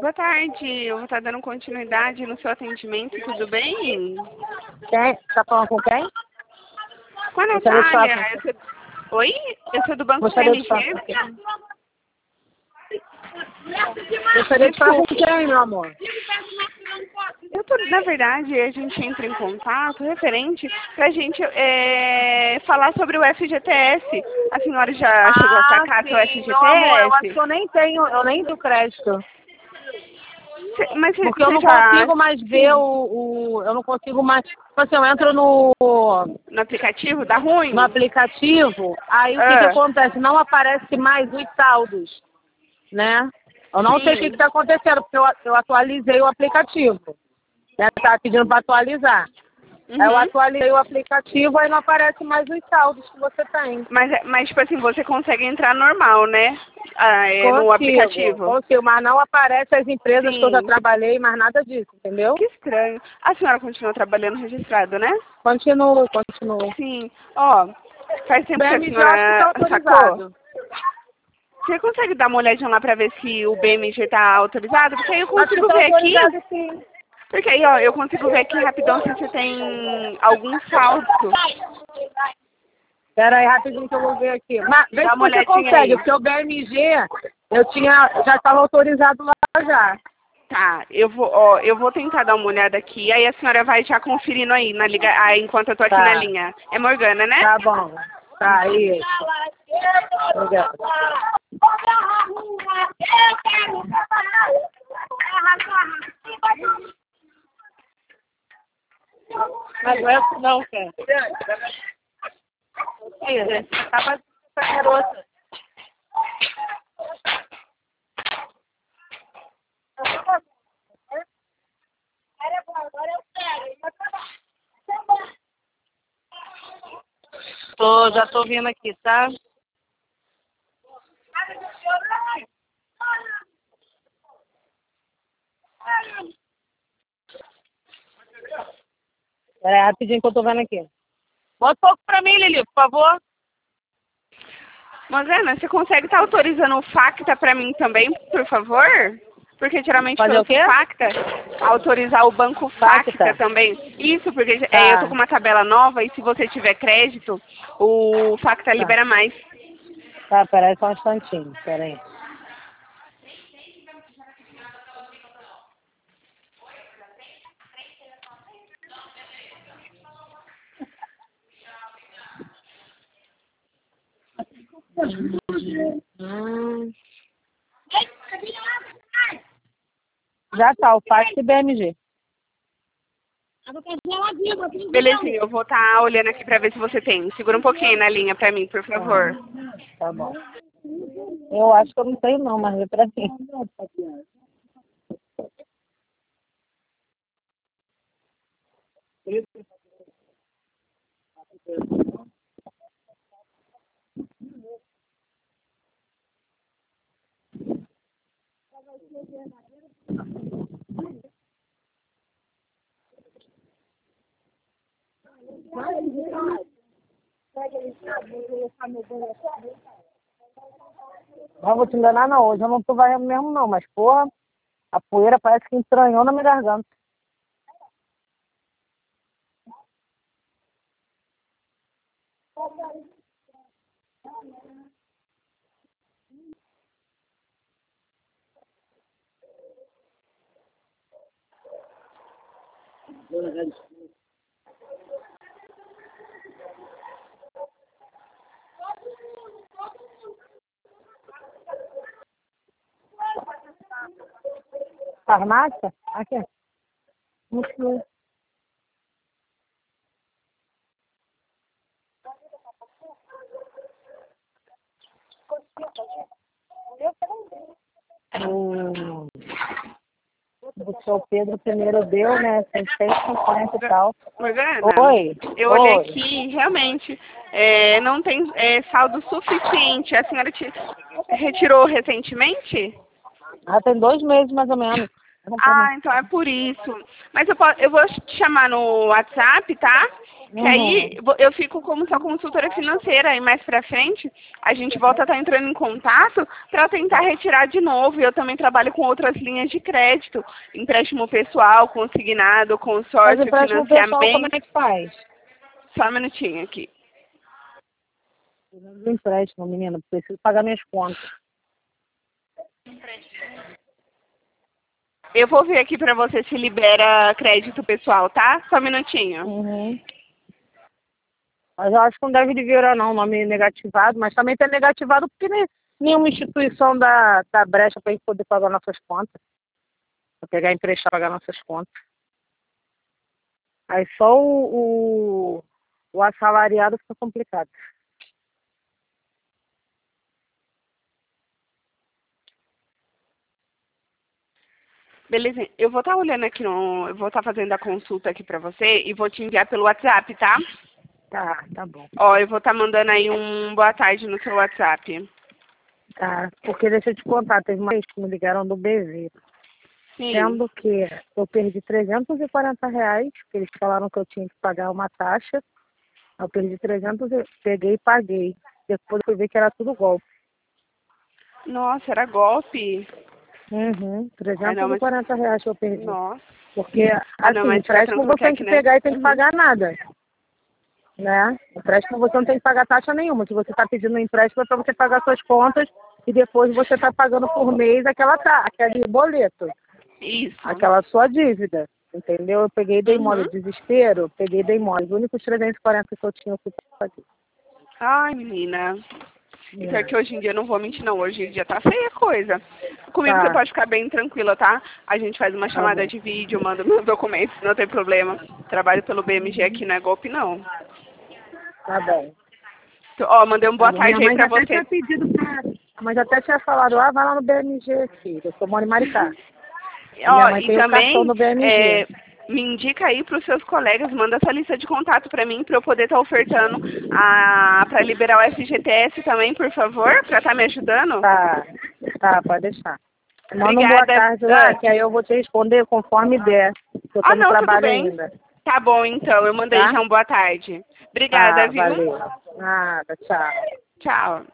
Boa tarde, eu vou estar dando continuidade no seu atendimento, tudo bem? Quem? Tá falando com quem? Com a Natália. Oi? Eu sou do Banco Gostaria de CMG. falar com quem? Gostaria de falar com quem, meu amor? Na verdade, a gente entra em contato referente para a gente falar sobre o FGTS. A senhora já chegou a sacar seu FGTS? Meu amor, eu acho que eu nem tenho crédito. Mas Porque eu não consigo mais ver eu não consigo mais. Tipo assim, eu entro no aplicativo, dá ruim? no aplicativo, aí o que acontece? Não aparece mais os saldos, né? Eu não sei o que está acontecendo, porque eu atualizei o aplicativo. Né? Tá pedindo para atualizar. Aí eu atualizei o aplicativo, aí não aparece mais os saldos que você tem. Mas tipo assim, você consegue entrar normal, né? No aplicativo. Consigo, mas não aparece as empresas que eu já trabalhei, mais nada disso, entendeu? Que estranho. A senhora continua trabalhando registrado, né? Continuo. Sim. Ó, faz tempo que a BMG senhora sacou? autorizado. Você consegue dar uma olhadinha lá pra ver se o BMG tá autorizado? Porque aí eu Acho que consigo tá ver aqui. autorizado, sim. Porque aí, ó, eu consigo ver aqui rapidão se você tem algum saldo. Pera aí, rapidinho que eu vou ver aqui. Mas vê se você consegue, aí. porque o BMG já estava autorizado lá já. Tá, eu vou tentar dar uma olhada aqui, aí a senhora vai já conferindo aí, enquanto eu tô aqui na linha. É Morgana, né? Tá bom. Tá, isso. Obrigada. Mas não é assim não, cara. Aí, a gente acaba com essa garota. Já tô vindo aqui, tá? Pera aí, rapidinho que eu tô vendo aqui. Bota um pouco pra mim, Lili, por favor. Morgana, você consegue estar autorizando o FACTA pra mim também, por favor? Porque geralmente Fazer o quê? FACTA, autorizar o banco FACTA também. Isso, porque eu tô com uma tabela nova e se você tiver crédito, o FACTA libera mais. Tá, peraí só um instantinho, peraí. Já tá, o FACT e BMG. Belezinha, eu vou estar olhando aqui pra ver se você tem. Segura um pouquinho na linha pra mim, por favor. Tá bom. Eu acho que eu não tenho não, mas é pra mim. Não vou te enganar não, hoje eu não tô varrendo mesmo não, mas porra, a poeira parece que entranhou na minha garganta. Farmácia? Aqui. Muito. O seu Pedro primeiro deu, né? 650 e tal. Morgana, Oi. Eu olhei aqui, realmente, não tem saldo suficiente. A senhora retirou recentemente? Tem 2 meses mais ou menos. Ah, então é por isso. Mas eu vou te chamar no WhatsApp, tá? Que aí eu fico como sua consultora financeira e mais pra frente a gente volta a estar entrando em contato para tentar retirar de novo. E eu também trabalho com outras linhas de crédito, empréstimo pessoal, consignado, Mas consórcio, empréstimo pessoal, como financiamento. é que faz? Só um minutinho aqui. Empréstimo, menina, preciso pagar minhas contas. Eu vou ver aqui pra você se libera crédito pessoal, tá? Só um minutinho. Mas eu acho que não deve liberar não, nome negativado, mas também tem negativado porque nenhuma instituição dá brecha para a gente poder pagar nossas contas. Para pegar emprestar pagar nossas contas. Aí só o assalariado fica complicado. Beleza, eu vou estar olhando aqui eu vou estar fazendo a consulta aqui pra você e vou te enviar pelo WhatsApp, tá? Tá bom. Ó, eu vou estar mandando aí um boa tarde no seu WhatsApp. Tá, porque deixa eu te contar, teve uma vez que me ligaram do BV. Sim. Sendo que eu perdi R$340, que eles falaram que eu tinha que pagar uma taxa. Eu perdi 300, eu peguei e paguei. Depois eu fui ver que era tudo golpe. Nossa, era golpe? R$340 que eu perdi. Nossa. Porque, assim, empréstimo você tem que pegar e tem que pagar nada. Né? Empréstimo você não tem que pagar taxa nenhuma. Se você está pedindo um empréstimo é para você pagar suas contas e depois você está pagando por mês aquele boleto. Isso. Aquela sua dívida. Entendeu? Eu peguei e dei mole. Desespero, peguei e dei mole. Os únicos 340 que eu tinha, eu fui pagar. Ai, menina. Pior que hoje em dia, eu não vou mentir não, hoje em dia tá feia a coisa. Comigo você pode ficar bem tranquila, tá? A gente faz uma chamada de vídeo, manda meus documentos, não tem problema. Trabalho pelo BMG aqui, não é golpe não. Tá bom. Ó, mandei um boa tarde aí pra você. Tinha pedido mas até tinha falado, vai lá no BMG, filho, eu moro em Maricá. Ó, e também, me indica aí pros seus colegas, manda essa lista de contato pra mim, pra eu poder estar ofertando pra liberar o FGTS também, por favor, pra estar me ajudando. Tá, pode deixar. Manda Obrigada. Um boa tarde lá, que aí eu vou te responder conforme der, que eu tô no trabalho ainda. Tá bom, então, eu mandei já um boa tarde. Obrigada, viu? Valeu. Nada, tchau. Tchau.